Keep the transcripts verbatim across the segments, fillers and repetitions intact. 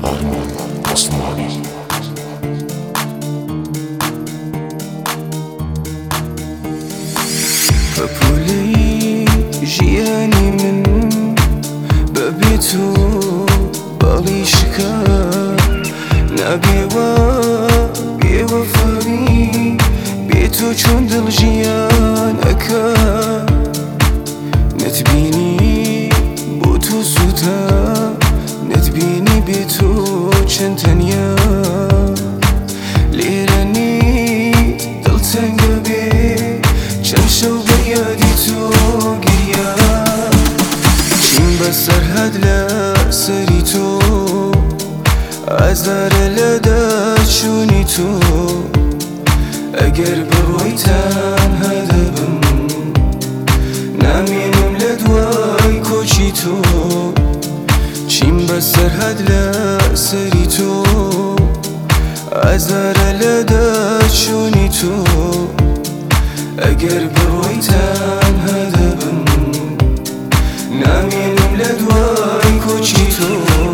Arman Osmani. فپولی ژیانی من بەبێ تۆ باڵی شکا نابێوە بێوەفایی بێ تۆ چۆن دڵ ژیان ئەکا نەتبینی بۆ تۆ سووتە نەتبینی بێ تۆ چەند تەنیا لێرە نیت دڵتەنگە بێ چەند شەو بە یادی تۆ گریا چین بەسەر هەد لە سەری تۆ ئازارە لە دەرچوونی تۆ ئەگەر بڕۆی تەنها دەبم نامێنم لە دوای کۆچی تۆ چین بەسەر هەد لە سەری تۆ ئازارە لە دەرچوونی تۆ ئەگەر بڕۆی تەنها دەبم نامێنم لە دوای کۆچی تۆ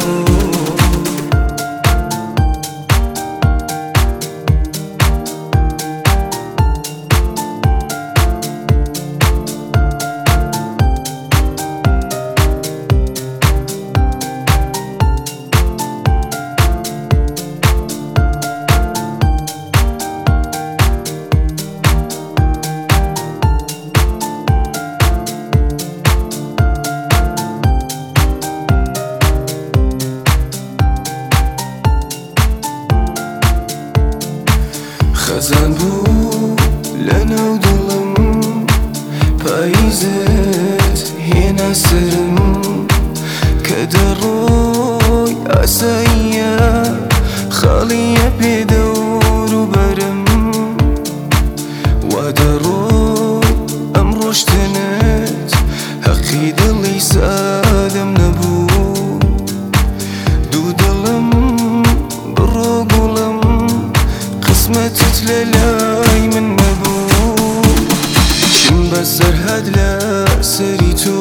خەزان بوو لەناو دڵم پاییزت هێنا سەرم کە دەڕۆی ئاساییە خاڵیە بێ دەور و بەرم وا دەڕۆی ئەم ڕۆشتنت حەقی دڵی سادەم نەبوو دوو دڵم بڕۆ گوڵم قسمەتت لەلای من نەبوو چین بەسەر هەد لە سەری تۆ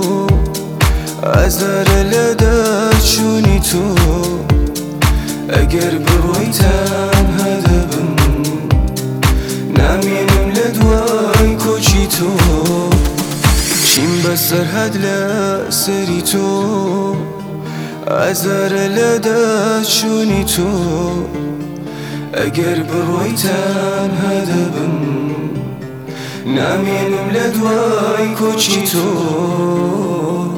ئازارە لە دەرچوونی تۆ ئەگەر بڕۆی تەنها دەبم نامێنم لە دوای کۆچی تۆ چین بەسەر هەد لە سەری تۆ ئازارە لە دەرچوونی تۆ ئەگەر بڕۆی تەنها دەبم نامێنم لە دوای کۆچی تۆ